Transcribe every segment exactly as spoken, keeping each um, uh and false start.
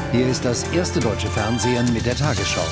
Hier ist das erste deutsche Fernsehen mit der Tagesschau.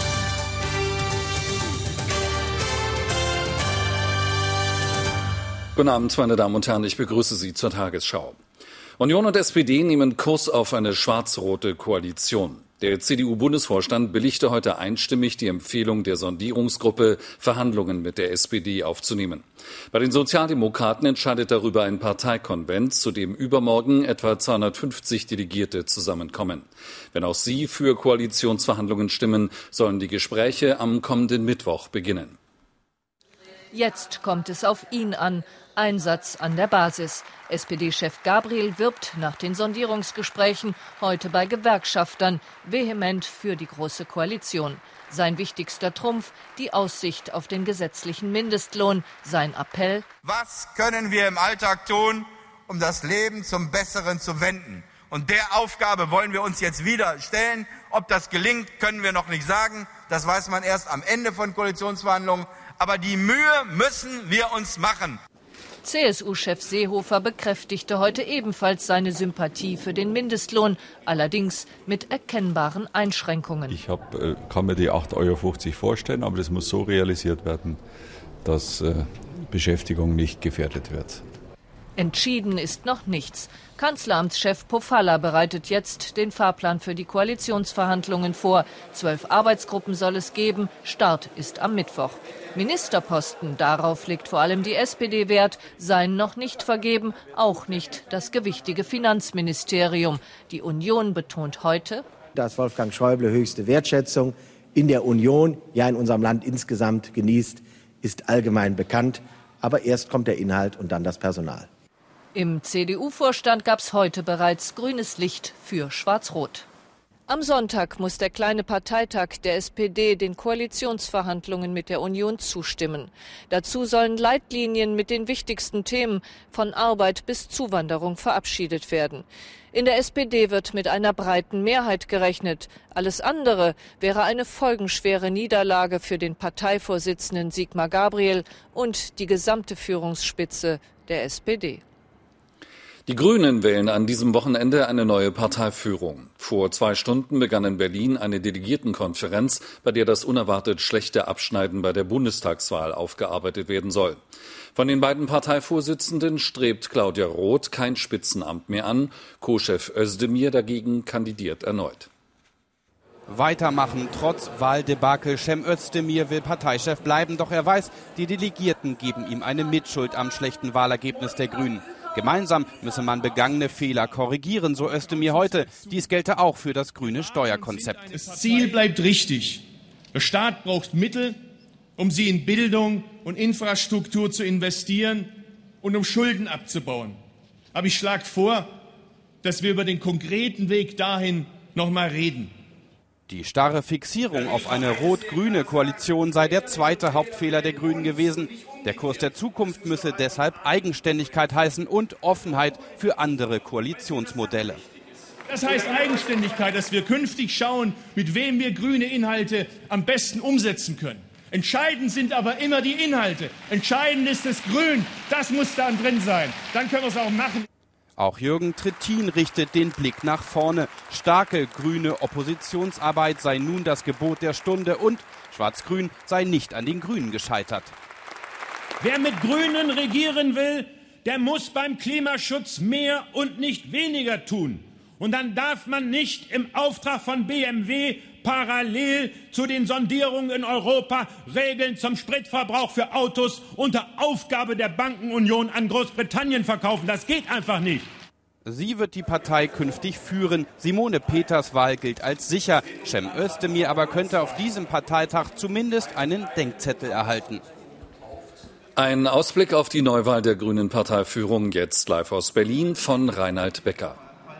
Guten Abend, meine Damen und Herren, ich begrüße Sie zur Tagesschau. Union und S P D nehmen Kurs auf eine schwarz-rote Koalition. Der C D U-Bundesvorstand billigte heute einstimmig die Empfehlung der Sondierungsgruppe, Verhandlungen mit der S P D aufzunehmen. Bei den Sozialdemokraten entscheidet darüber ein Parteikonvent, zu dem übermorgen etwa zweihundertfünfzig Delegierte zusammenkommen. Wenn auch sie für Koalitionsverhandlungen stimmen, sollen die Gespräche am kommenden Mittwoch beginnen. Jetzt kommt es auf ihn an. Einsatz an der Basis. S P D-Chef Gabriel wirbt nach den Sondierungsgesprächen heute bei Gewerkschaftern vehement für die Große Koalition. Sein wichtigster Trumpf, die Aussicht auf den gesetzlichen Mindestlohn. Sein Appell: Was können wir im Alltag tun, um das Leben zum Besseren zu wenden? Und der Aufgabe wollen wir uns jetzt wieder stellen. Ob das gelingt, können wir noch nicht sagen. Das weiß man erst am Ende von Koalitionsverhandlungen. Aber die Mühe müssen wir uns machen. C S U-Chef Seehofer bekräftigte heute ebenfalls seine Sympathie für den Mindestlohn, allerdings mit erkennbaren Einschränkungen. Ich hab, kann mir die acht Euro fünfzig vorstellen, aber das muss so realisiert werden, dass äh, Beschäftigung nicht gefährdet wird. Entschieden ist noch nichts. Kanzleramtschef Pofalla bereitet jetzt den Fahrplan für die Koalitionsverhandlungen vor. Zwölf Arbeitsgruppen soll es geben. Start ist am Mittwoch. Ministerposten, darauf legt vor allem die S P D Wert, seien noch nicht vergeben, auch nicht das gewichtige Finanzministerium. Die Union betont heute: Dass Wolfgang Schäuble höchste Wertschätzung in der Union, ja in unserem Land insgesamt genießt, ist allgemein bekannt. Aber erst kommt der Inhalt und dann das Personal. Im C D U-Vorstand gab es heute bereits grünes Licht für Schwarz-Rot. Am Sonntag muss der kleine Parteitag der S P D den Koalitionsverhandlungen mit der Union zustimmen. Dazu sollen Leitlinien mit den wichtigsten Themen von Arbeit bis Zuwanderung verabschiedet werden. In der S P D wird mit einer breiten Mehrheit gerechnet. Alles andere wäre eine folgenschwere Niederlage für den Parteivorsitzenden Sigmar Gabriel und die gesamte Führungsspitze der S P D. Die Grünen wählen an diesem Wochenende eine neue Parteiführung. Vor zwei Stunden begann in Berlin eine Delegiertenkonferenz, bei der das unerwartet schlechte Abschneiden bei der Bundestagswahl aufgearbeitet werden soll. Von den beiden Parteivorsitzenden strebt Claudia Roth kein Spitzenamt mehr an. Co-Chef Özdemir dagegen kandidiert erneut. Weitermachen trotz Wahldebakel. Cem Özdemir will Parteichef bleiben, doch er weiß, die Delegierten geben ihm eine Mitschuld am schlechten Wahlergebnis der Grünen. Gemeinsam müsse man begangene Fehler korrigieren, so Özdemir heute. Dies gelte auch für das grüne Steuerkonzept. Das Ziel bleibt richtig. Der Staat braucht Mittel, um sie in Bildung und Infrastruktur zu investieren und um Schulden abzubauen. Aber ich schlage vor, dass wir über den konkreten Weg dahin noch mal reden. Die starre Fixierung auf eine rot-grüne Koalition sei der zweite Hauptfehler der Grünen gewesen. Der Kurs der Zukunft müsse deshalb Eigenständigkeit heißen und Offenheit für andere Koalitionsmodelle. Das heißt Eigenständigkeit, dass wir künftig schauen, mit wem wir grüne Inhalte am besten umsetzen können. Entscheidend sind aber immer die Inhalte. Entscheidend ist das Grün. Das muss da drin sein. Dann können wir es auch machen. Auch Jürgen Trittin richtet den Blick nach vorne. Starke grüne Oppositionsarbeit sei nun das Gebot der Stunde und Schwarz-Grün sei nicht an den Grünen gescheitert. Wer mit Grünen regieren will, der muss beim Klimaschutz mehr und nicht weniger tun. Und dann darf man nicht im Auftrag von B M W parallel zu den Sondierungen in Europa Regeln zum Spritverbrauch für Autos unter Aufgabe der Bankenunion an Großbritannien verkaufen. Das geht einfach nicht. Sie wird die Partei künftig führen. Simone Peters Wahl gilt als sicher. Cem Özdemir aber könnte auf diesem Parteitag zumindest einen Denkzettel erhalten. Ein Ausblick auf die Neuwahl der grünen Parteiführung jetzt live aus Berlin von Reinhard Becker.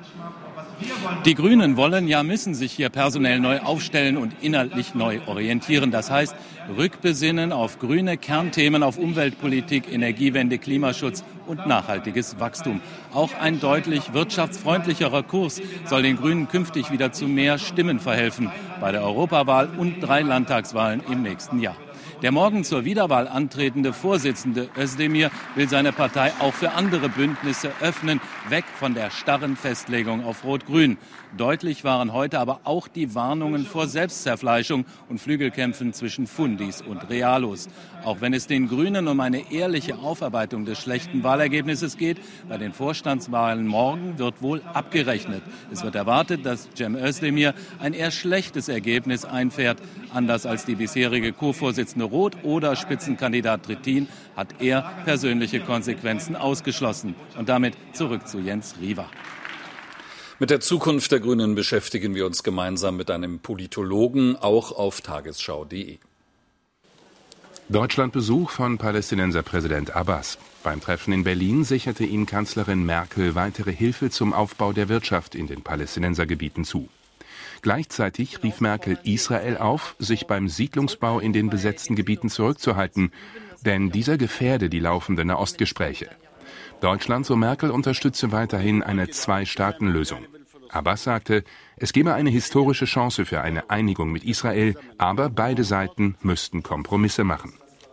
Die Grünen wollen, ja müssen sich hier personell neu aufstellen und inhaltlich neu orientieren. Das heißt, rückbesinnen auf grüne Kernthemen, auf Umweltpolitik, Energiewende, Klimaschutz und nachhaltiges Wachstum. Auch ein deutlich wirtschaftsfreundlicherer Kurs soll den Grünen künftig wieder zu mehr Stimmen verhelfen bei der Europawahl und drei Landtagswahlen im nächsten Jahr. Der morgen zur Wiederwahl antretende Vorsitzende Özdemir will seine Partei auch für andere Bündnisse öffnen, weg von der starren Festlegung auf Rot-Grün. Deutlich waren heute aber auch die Warnungen vor Selbstzerfleischung und Flügelkämpfen zwischen Fundis und Realos. Auch wenn es den Grünen um eine ehrliche Aufarbeitung des schlechten Wahlergebnisses geht, bei den Vorstandswahlen morgen wird wohl abgerechnet. Es wird erwartet, dass Cem Özdemir ein eher schlechtes Ergebnis einfährt. Anders als die bisherige Co-Vorsitzende Roth oder Spitzenkandidat Trittin hat er persönliche Konsequenzen ausgeschlossen. Und damit zurück zu Jens Riva. Mit der Zukunft der Grünen beschäftigen wir uns gemeinsam mit einem Politologen, auch auf tagesschau punkt de. Deutschlandbesuch von Palästinenserpräsident Abbas. Beim Treffen in Berlin sicherte ihm Kanzlerin Merkel weitere Hilfe zum Aufbau der Wirtschaft in den Palästinensergebieten zu. Gleichzeitig rief Merkel Israel auf, sich beim Siedlungsbau in den besetzten Gebieten zurückzuhalten, denn dieser gefährde die laufenden Nahostgespräche. Deutschland, so Merkel, unterstütze weiterhin eine Zwei-Staaten-Lösung. Abbas sagte, es gebe eine historische Chance für eine Einigung mit Israel, aber beide Seiten müssten Kompromisse machen.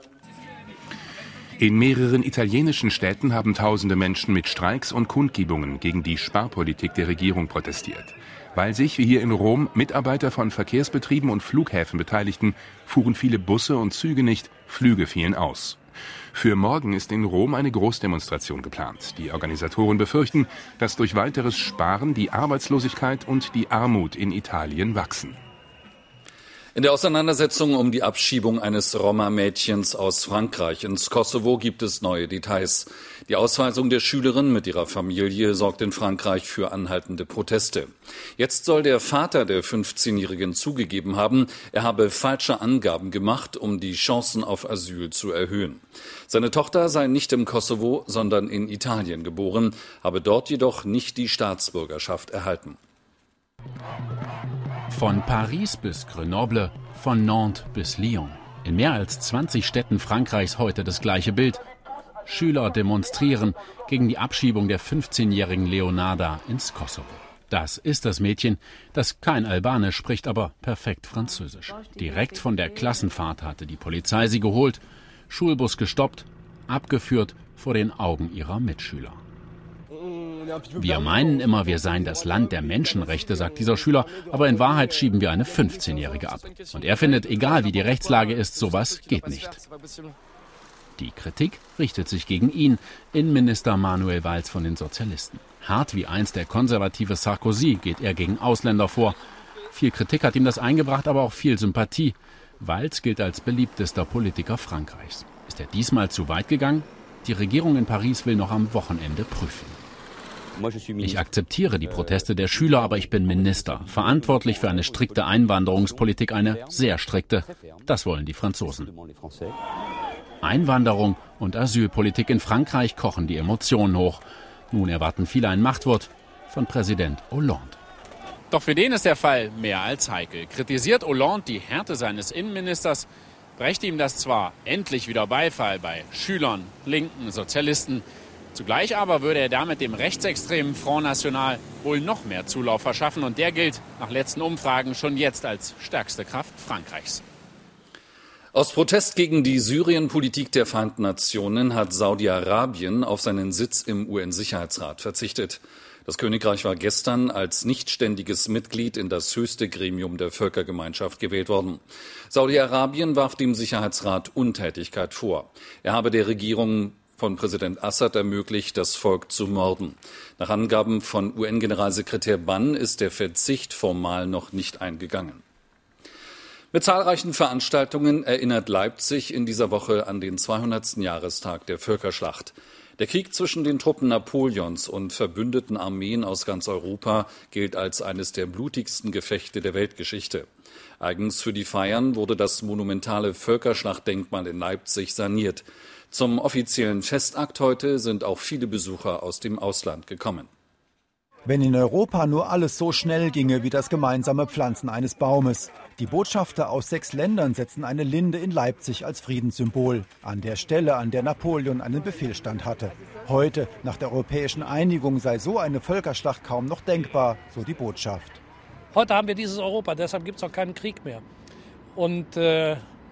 In mehreren italienischen Städten haben tausende Menschen mit Streiks und Kundgebungen gegen die Sparpolitik der Regierung protestiert. Weil sich, wie hier in Rom, Mitarbeiter von Verkehrsbetrieben und Flughäfen beteiligten, fuhren viele Busse und Züge nicht, Flüge fielen aus. Für morgen ist in Rom eine Großdemonstration geplant. Die Organisatoren befürchten, dass durch weiteres Sparen die Arbeitslosigkeit und die Armut in Italien wachsen. In der Auseinandersetzung um die Abschiebung eines Roma-Mädchens aus Frankreich ins Kosovo gibt es neue Details. Die Ausweisung der Schülerin mit ihrer Familie sorgt in Frankreich für anhaltende Proteste. Jetzt soll der Vater der fünfzehnjährigen zugegeben haben, er habe falsche Angaben gemacht, um die Chancen auf Asyl zu erhöhen. Seine Tochter sei nicht im Kosovo, sondern in Italien geboren, habe dort jedoch nicht die Staatsbürgerschaft erhalten. Von Paris bis Grenoble, von Nantes bis Lyon. In mehr als zwanzig Städten Frankreichs heute das gleiche Bild. Schüler demonstrieren gegen die Abschiebung der fünfzehnjährigen Leonarda ins Kosovo. Das ist das Mädchen, das kein Albanisch spricht, aber perfekt Französisch. Direkt von der Klassenfahrt hatte die Polizei sie geholt, Schulbus gestoppt, abgeführt vor den Augen ihrer Mitschüler. Wir meinen immer, wir seien das Land der Menschenrechte, sagt dieser Schüler, aber in Wahrheit schieben wir eine fünfzehnjährige ab. Und er findet, egal wie die Rechtslage ist, sowas geht nicht. Die Kritik richtet sich gegen ihn, Innenminister Manuel Valls von den Sozialisten. Hart wie einst der konservative Sarkozy geht er gegen Ausländer vor. Viel Kritik hat ihm das eingebracht, aber auch viel Sympathie. Valls gilt als beliebtester Politiker Frankreichs. Ist er diesmal zu weit gegangen? Die Regierung in Paris will noch am Wochenende prüfen. Ich akzeptiere die Proteste der Schüler, aber ich bin Minister, verantwortlich für eine strikte Einwanderungspolitik, eine sehr strikte. Das wollen die Franzosen. Einwanderung und Asylpolitik in Frankreich kochen die Emotionen hoch. Nun erwarten viele ein Machtwort von Präsident Hollande. Doch für den ist der Fall mehr als heikel. Kritisiert Hollande die Härte seines Innenministers, brächte ihm das zwar endlich wieder Beifall bei Schülern, Linken, Sozialisten. Zugleich aber würde er damit dem rechtsextremen Front National wohl noch mehr Zulauf verschaffen. Und der gilt nach letzten Umfragen schon jetzt als stärkste Kraft Frankreichs. Aus Protest gegen die Syrien-Politik der Vereinten Nationen hat Saudi-Arabien auf seinen Sitz im U N-Sicherheitsrat verzichtet. Das Königreich war gestern als nichtständiges Mitglied in das höchste Gremium der Völkergemeinschaft gewählt worden. Saudi-Arabien warf dem Sicherheitsrat Untätigkeit vor. Er habe der Regierung von Präsident Assad ermöglicht, das Volk zu morden. Nach Angaben von U N-Generalsekretär Ban ist der Verzicht formal noch nicht eingegangen. Mit zahlreichen Veranstaltungen erinnert Leipzig in dieser Woche an den zweihundertsten Jahrestag der Völkerschlacht. Der Krieg zwischen den Truppen Napoleons und verbündeten Armeen aus ganz Europa gilt als eines der blutigsten Gefechte der Weltgeschichte. Eigens für die Feiern wurde das monumentale Völkerschlachtdenkmal in Leipzig saniert. Zum offiziellen Festakt heute sind auch viele Besucher aus dem Ausland gekommen. Wenn in Europa nur alles so schnell ginge wie das gemeinsame Pflanzen eines Baumes. Die Botschafter aus sechs Ländern setzen eine Linde in Leipzig als Friedenssymbol. An der Stelle, an der Napoleon einen Befehlsstand hatte. Heute, nach der europäischen Einigung, sei so eine Völkerschlacht kaum noch denkbar, so die Botschaft. Heute haben wir dieses Europa, deshalb gibt es auch keinen Krieg mehr. Und äh,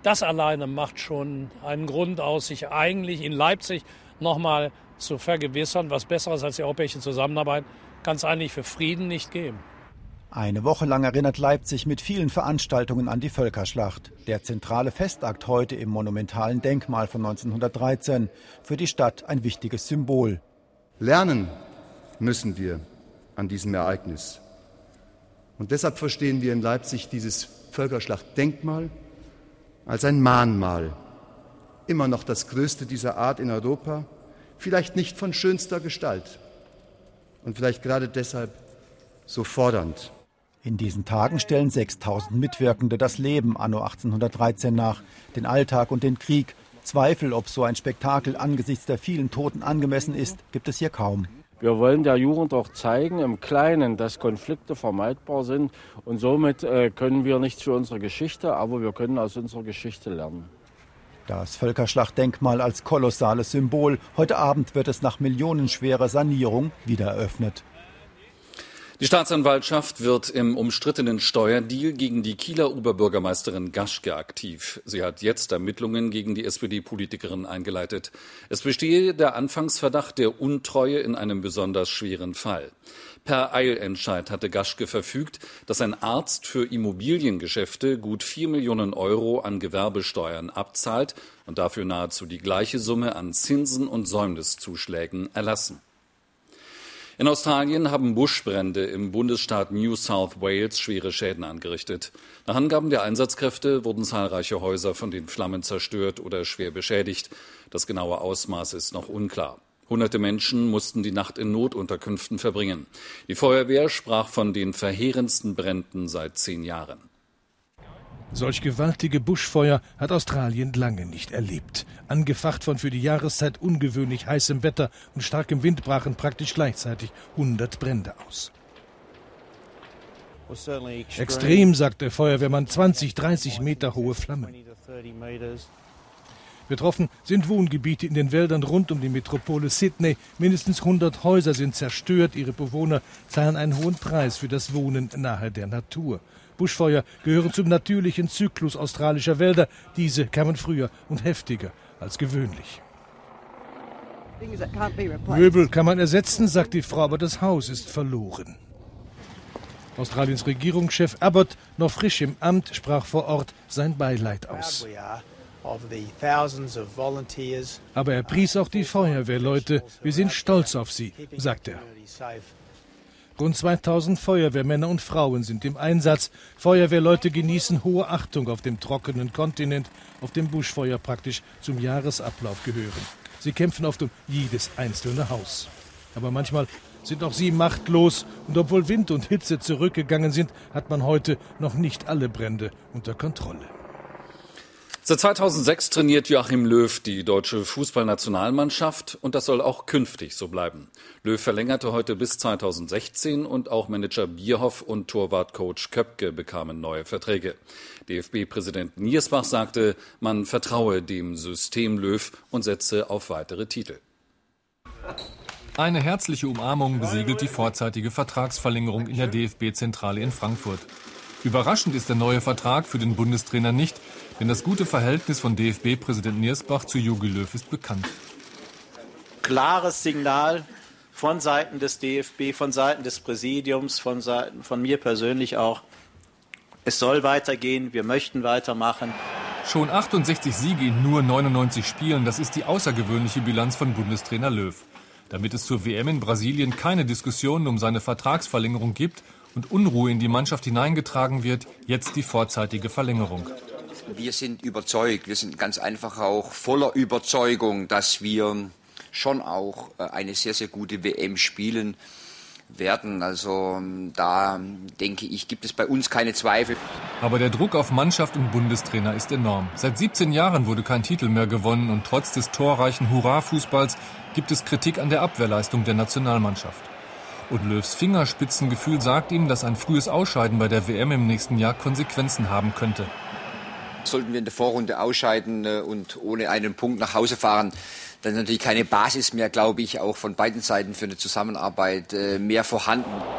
Das alleine macht schon einen Grund aus, sich eigentlich in Leipzig noch mal zu vergewissern, was Besseres als die europäische Zusammenarbeit kann es eigentlich für Frieden nicht geben. Eine Woche lang erinnert Leipzig mit vielen Veranstaltungen an die Völkerschlacht. Der zentrale Festakt heute im monumentalen Denkmal von neunzehnhundertdreizehn. Für die Stadt ein wichtiges Symbol. Lernen müssen wir an diesem Ereignis. Und deshalb verstehen wir in Leipzig dieses Völkerschlachtdenkmal als ein Mahnmal. Immer noch das größte dieser Art in Europa, vielleicht nicht von schönster Gestalt und vielleicht gerade deshalb so fordernd. In diesen Tagen stellen sechstausend Mitwirkende das Leben anno achtzehnhundertdreizehn nach, den Alltag und den Krieg. Zweifel, ob so ein Spektakel angesichts der vielen Toten angemessen ist, gibt es hier kaum. Wir wollen der Jugend auch zeigen, im Kleinen, dass Konflikte vermeidbar sind. Und somit äh, können wir nichts für unsere Geschichte, aber wir können aus unserer Geschichte lernen. Das Völkerschlachtdenkmal als kolossales Symbol. Heute Abend wird es nach millionenschwerer Sanierung wieder eröffnet. Die Staatsanwaltschaft wird im umstrittenen Steuerdeal gegen die Kieler Oberbürgermeisterin Gaschke aktiv. Sie hat jetzt Ermittlungen gegen die S P D-Politikerin eingeleitet. Es bestehe der Anfangsverdacht der Untreue in einem besonders schweren Fall. Per Eilentscheid hatte Gaschke verfügt, dass ein Arzt für Immobiliengeschäfte gut vier Millionen Euro an Gewerbesteuern abzahlt und dafür nahezu die gleiche Summe an Zinsen und Säumniszuschlägen erlassen. In Australien haben Buschbrände im Bundesstaat New South Wales schwere Schäden angerichtet. Nach Angaben der Einsatzkräfte wurden zahlreiche Häuser von den Flammen zerstört oder schwer beschädigt. Das genaue Ausmaß ist noch unklar. Hunderte Menschen mussten die Nacht in Notunterkünften verbringen. Die Feuerwehr sprach von den verheerendsten Bränden seit zehn Jahren. Solch gewaltige Buschfeuer hat Australien lange nicht erlebt. Angefacht von für die Jahreszeit ungewöhnlich heißem Wetter und starkem Wind brachen praktisch gleichzeitig hundert Brände aus. Extrem, sagt der Feuerwehrmann, zwanzig, dreißig Meter hohe Flammen. Betroffen sind Wohngebiete in den Wäldern rund um die Metropole Sydney. Mindestens hundert Häuser sind zerstört. Ihre Bewohner zahlen einen hohen Preis für das Wohnen nahe der Natur. Buschfeuer gehören zum natürlichen Zyklus australischer Wälder. Diese kamen früher und heftiger als gewöhnlich. Möbel kann man ersetzen, sagt die Frau, aber das Haus ist verloren. Australiens Regierungschef Abbott, noch frisch im Amt, sprach vor Ort sein Beileid aus. Aber er pries auch die Feuerwehrleute. Wir sind stolz auf sie, sagt er. Rund zweitausend Feuerwehrmänner und Frauen sind im Einsatz. Feuerwehrleute genießen hohe Achtung auf dem trockenen Kontinent, auf dem Buschfeuer praktisch zum Jahresablauf gehören. Sie kämpfen oft um jedes einzelne Haus. Aber manchmal sind auch sie machtlos. Und obwohl Wind und Hitze zurückgegangen sind, hat man heute noch nicht alle Brände unter Kontrolle. Seit zweitausendsechs trainiert Joachim Löw die deutsche Fußballnationalmannschaft und das soll auch künftig so bleiben. Löw verlängerte heute bis zweitausendsechzehn und auch Manager Bierhoff und Torwartcoach Köpke bekamen neue Verträge. D F B-Präsident Niersbach sagte, man vertraue dem System Löw und setze auf weitere Titel. Eine herzliche Umarmung besiegelt die vorzeitige Vertragsverlängerung in der D F B-Zentrale in Frankfurt. Überraschend ist der neue Vertrag für den Bundestrainer nicht, denn das gute Verhältnis von D F B-Präsident Niersbach zu Jogi Löw ist bekannt. Klares Signal von Seiten des D F B, von Seiten des Präsidiums, von Seiten von mir persönlich auch. Es soll weitergehen, wir möchten weitermachen. Schon achtundsechzig Siege in nur neunundneunzig Spielen, das ist die außergewöhnliche Bilanz von Bundestrainer Löw. Damit es zur W M in Brasilien keine Diskussionen um seine Vertragsverlängerung gibt und Unruhe in die Mannschaft hineingetragen wird, jetzt die vorzeitige Verlängerung. Wir sind überzeugt, wir sind ganz einfach auch voller Überzeugung, dass wir schon auch eine sehr, sehr gute W M spielen werden. Also da denke ich, gibt es bei uns keine Zweifel. Aber der Druck auf Mannschaft und Bundestrainer ist enorm. Seit siebzehn Jahren wurde kein Titel mehr gewonnen und trotz des torreichen Hurra-Fußballs gibt es Kritik an der Abwehrleistung der Nationalmannschaft. Und Löws Fingerspitzengefühl sagt ihm, dass ein frühes Ausscheiden bei der W M im nächsten Jahr Konsequenzen haben könnte. Sollten wir in der Vorrunde ausscheiden und ohne einen Punkt nach Hause fahren, dann ist natürlich keine Basis mehr, glaube ich, auch von beiden Seiten für eine Zusammenarbeit mehr vorhanden.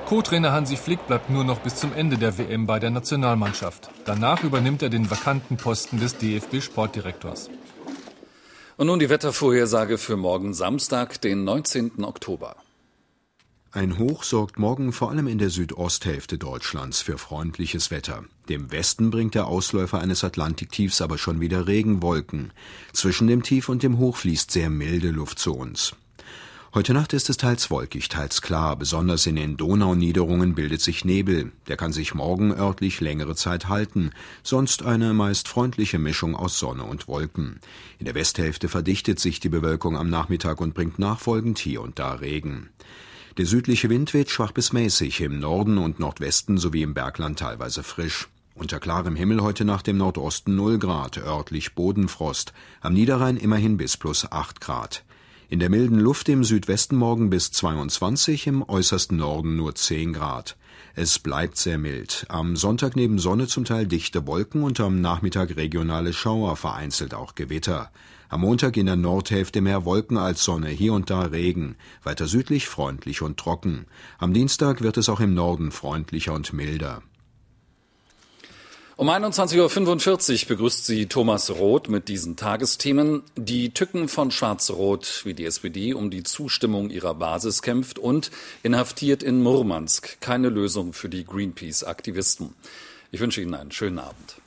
Co-Trainer Hansi Flick bleibt nur noch bis zum Ende der W M bei der Nationalmannschaft. Danach übernimmt er den vakanten Posten des D F B-Sportdirektors. Und nun die Wettervorhersage für morgen Samstag, den neunzehnten Oktober. Ein Hoch sorgt morgen vor allem in der Südosthälfte Deutschlands für freundliches Wetter. Dem Westen bringt der Ausläufer eines Atlantiktiefs aber schon wieder Regenwolken. Zwischen dem Tief und dem Hoch fließt sehr milde Luft zu uns. Heute Nacht ist es teils wolkig, teils klar. Besonders in den Donauniederungen bildet sich Nebel. Der kann sich morgen örtlich längere Zeit halten. Sonst eine meist freundliche Mischung aus Sonne und Wolken. In der Westhälfte verdichtet sich die Bewölkung am Nachmittag und bringt nachfolgend hier und da Regen. Der südliche Wind weht schwach bis mäßig, im Norden und Nordwesten sowie im Bergland teilweise frisch. Unter klarem Himmel heute Nacht im Nordosten null Grad, örtlich Bodenfrost, am Niederrhein immerhin bis plus acht Grad. In der milden Luft im Südwesten morgen bis zweiundzwanzig, im äußersten Norden nur zehn Grad. Es bleibt sehr mild. Am Sonntag neben Sonne zum Teil dichte Wolken und am Nachmittag regionale Schauer, vereinzelt auch Gewitter. Am Montag in der Nordhälfte mehr Wolken als Sonne, hier und da Regen. Weiter südlich freundlich und trocken. Am Dienstag wird es auch im Norden freundlicher und milder. Um einundzwanzig Uhr fünfundvierzig begrüßt sie Thomas Roth mit diesen Tagesthemen. Die Tücken von Schwarz-Rot, wie die S P D um die Zustimmung ihrer Basis kämpft, und inhaftiert in Murmansk. Keine Lösung für die Greenpeace-Aktivisten. Ich wünsche Ihnen einen schönen Abend.